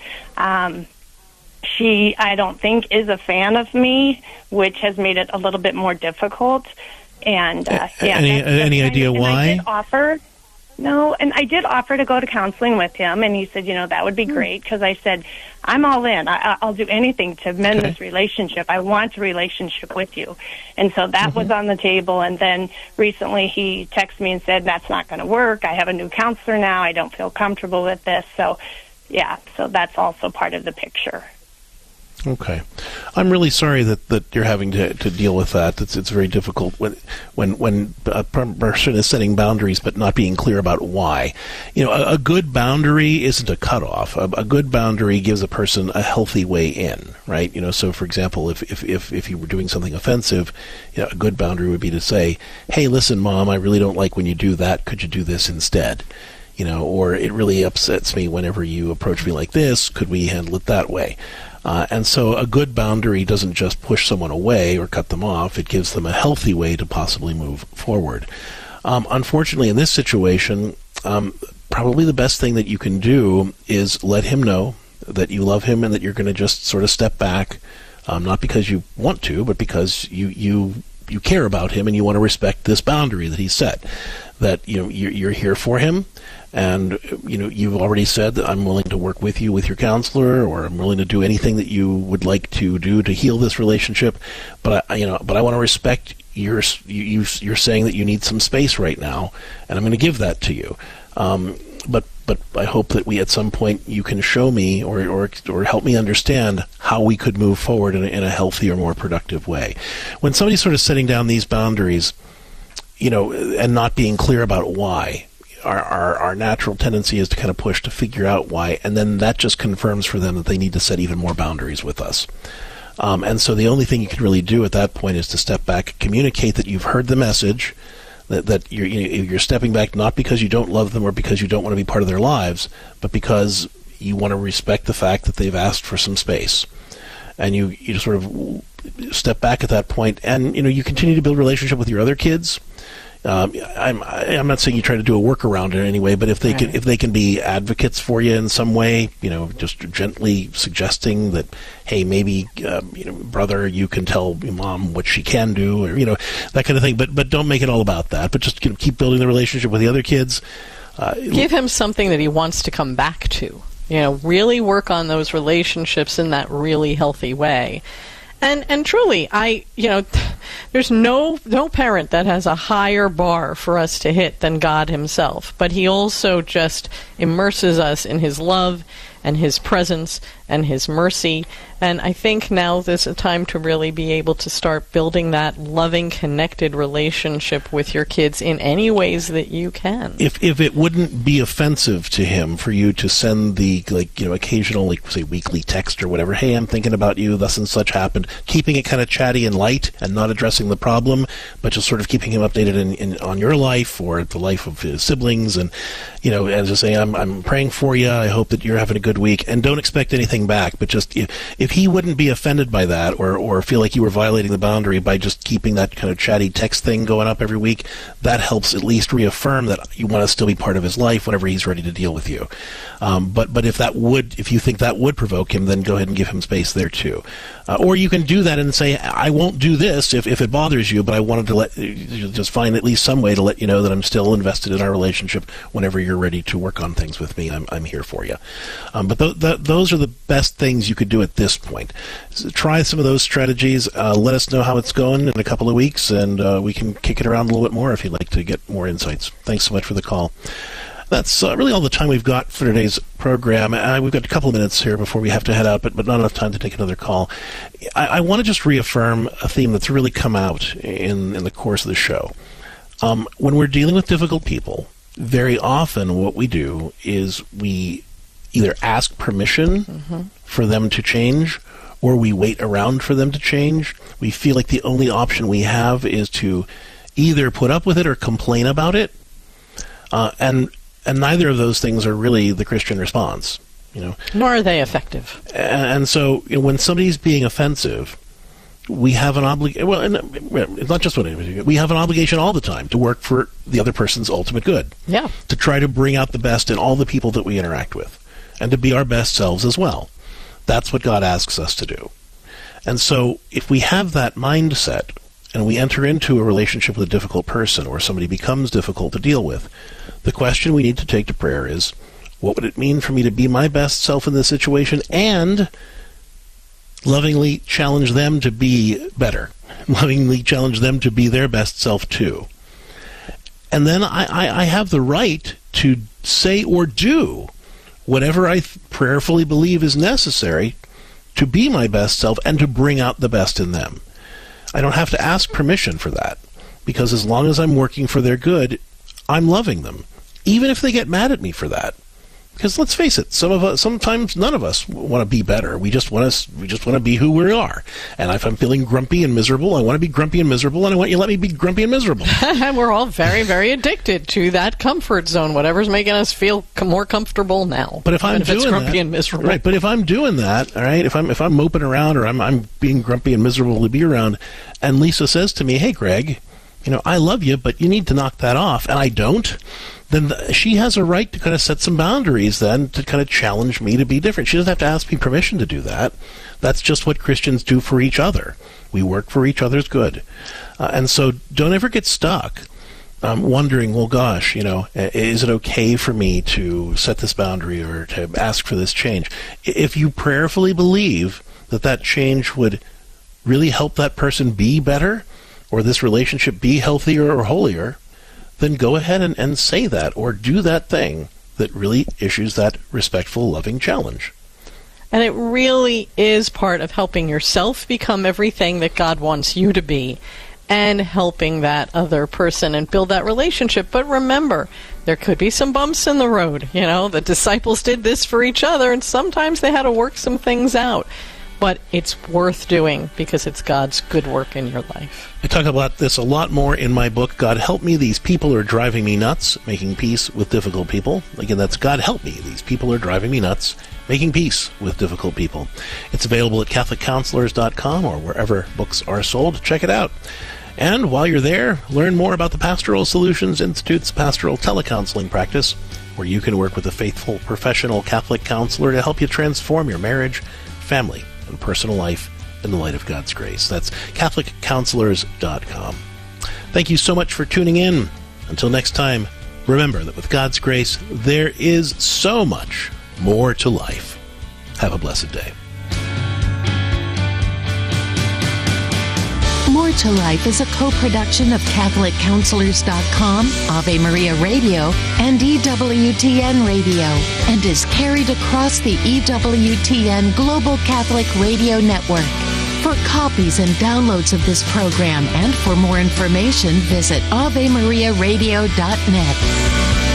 She, I don't think, is a fan of me, which has made it a little bit more difficult. And any idea why? I did offer. No, and I did offer to go to counseling with him, and he said, that would be great, because I said, I'm all in. I'll do anything to mend this relationship. I want a relationship with you. And so that was on the table, and then recently he texted me and said, that's not going to work. I have a new counselor now. I don't feel comfortable with this. So, so that's also part of the picture. Okay, I'm really sorry that you're having to deal with that. It's very difficult when a person is setting boundaries but not being clear about why. A good boundary isn't a cutoff. A good boundary gives a person a healthy way in, right? So for example, if you were doing something offensive, a good boundary would be to say, "Hey, listen, Mom, I really don't like when you do that. Could you do this instead?" Or it really upsets me whenever you approach me like this. Could we handle it that way? And so a good boundary doesn't just push someone away or cut them off. It gives them a healthy way to possibly move forward. Unfortunately, in this situation, probably the best thing that you can do is let him know that you love him and that you're going to just sort of step back, not because you want to, but because you care about him and you want to respect this boundary that he set. That you're here for him. And, you've already said that I'm willing to work with you with your counselor, or I'm willing to do anything that you would like to do to heal this relationship. But I want to respect you're saying that you need some space right now, and I'm going to give that to you. But I hope that at some point you can show me or help me understand how we could move forward in a healthier, more productive way. When somebody's sort of setting down these boundaries, and not being clear about why, our natural tendency is to kind of push to figure out why, and then that just confirms for them that they need to set even more boundaries with us. And so the only thing you can really do at that point is to step back, communicate that you've heard the message, that you're stepping back not because you don't love them or because you don't want to be part of their lives, but because you want to respect the fact that they've asked for some space. And you just sort of step back at that point, and you continue to build a relationship with your other kids. I'm not saying you try to do a workaround in any way, but if they can be advocates for you in some way, just gently suggesting that, hey, maybe brother, you can tell your mom what she can do, or that kind of thing. But don't make it all about that. But just keep building the relationship with the other kids. Give him something that he wants to come back to. Really work on those relationships in that really healthy way. And truly, there's no parent that has a higher bar for us to hit than God himself. But he also just immerses us in his love and his presence and his mercy. And I think now there's a time to really be able to start building that loving, connected relationship with your kids in any ways that you can. If it wouldn't be offensive to him for you to send the occasional, say, weekly text or whatever, hey, I'm thinking about you, thus and such happened, keeping it kind of chatty and light and not addressing the problem, but just sort of keeping him updated on your life or the life of his siblings, and as I say, I'm praying for you. I hope that you're having a good week, and don't expect anything back. But just if he wouldn't be offended by that, or feel like you were violating the boundary by just keeping that kind of chatty text thing going up every week, that helps at least reaffirm that you want to still be part of his life whenever he's ready to deal with you. But if you think that would provoke him, then go ahead and give him space there too. Or you can do that and say, I won't do this if it bothers you, but I wanted to just find at least some way to let you know that I'm still invested in our relationship. Whenever you're ready to work on things with me, I'm here for you. But those are the best things you could do at this point. So try some of those strategies. Let us know how it's going in a couple of weeks, and we can kick it around a little bit more if you'd like to get more insights. Thanks so much for the call. That's really all the time we've got for today's program. We've got a couple of minutes here before we have to head out, but not enough time to take another call. I want to just reaffirm a theme that's really come out in the course of the show. When we're dealing with difficult people, very often what we do is we either ask permission for them to change, or we wait around for them to change. We feel like the only option we have is to either put up with it or complain about it. And neither of those things are really the Christian response, Nor are they effective. And so when somebody's being offensive, we have an obligation. Well, it's not just we have an obligation all the time to work for the other person's ultimate good. Yeah. To try to bring out the best in all the people that we interact with, and to be our best selves as well. That's what God asks us to do. And so if we have that mindset, and we enter into a relationship with a difficult person, or somebody becomes difficult to deal with, the question we need to take to prayer is, what would it mean for me to be my best self in this situation, and lovingly challenge them to be better, lovingly challenge them to be their best self too. And then I have the right to say or do whatever I prayerfully believe is necessary to be my best self and to bring out the best in them. I don't have to ask permission for that, because as long as I'm working for their good, I'm loving them, even if they get mad at me for that. Because let's face it, sometimes none of us want to be better. We just want to be who we are. And if I'm feeling grumpy and miserable, I want to be grumpy and miserable, and I want you to let me be grumpy and miserable. And we're all very, very addicted to that comfort zone, whatever's making us feel more comfortable now. But if I'm doing grumpy that, and miserable, right? But if I'm doing that, all right, if I'm moping around, or I'm being grumpy and miserable to be around, and Lisa says to me, "Hey, Greg, I love you, but you need to knock that off," and I don't, then she has a right to kind of set some boundaries then to kind of challenge me to be different. She doesn't have to ask me permission to do that. That's just what Christians do for each other. We work for each other's good. And so don't ever get stuck wondering, well, gosh, is it okay for me to set this boundary or to ask for this change? If you prayerfully believe that change would really help that person be better, or this relationship be healthier or holier, then go ahead and say that, or do that thing that really issues that respectful, loving challenge. And it really is part of helping yourself become everything that God wants you to be, and helping that other person and build that relationship. But remember, there could be some bumps in the road. The disciples did this for each other, and sometimes they had to work some things out. But it's worth doing because it's God's good work in your life. I talk about this a lot more in my book, God Help Me, These People Are Driving Me Nuts, Making Peace with Difficult People. Again, that's God Help Me, These People Are Driving Me Nuts, Making Peace with Difficult People. It's available at CatholicCounselors.com or wherever books are sold. Check it out. And while you're there, learn more about the Pastoral Solutions Institute's pastoral telecounseling practice, where you can work with a faithful professional Catholic counselor to help you transform your marriage, family, and personal life in the light of God's grace. That's CatholicCounselors.com. Thank you so much for tuning in. Until next time, remember that with God's grace, there is so much more to life. Have a blessed day. More to Life is a co-production of CatholicCounselors.com, Ave Maria Radio, and EWTN Radio, and is carried across the EWTN Global Catholic Radio Network. For copies and downloads of this program and for more information, visit AveMariaRadio.net.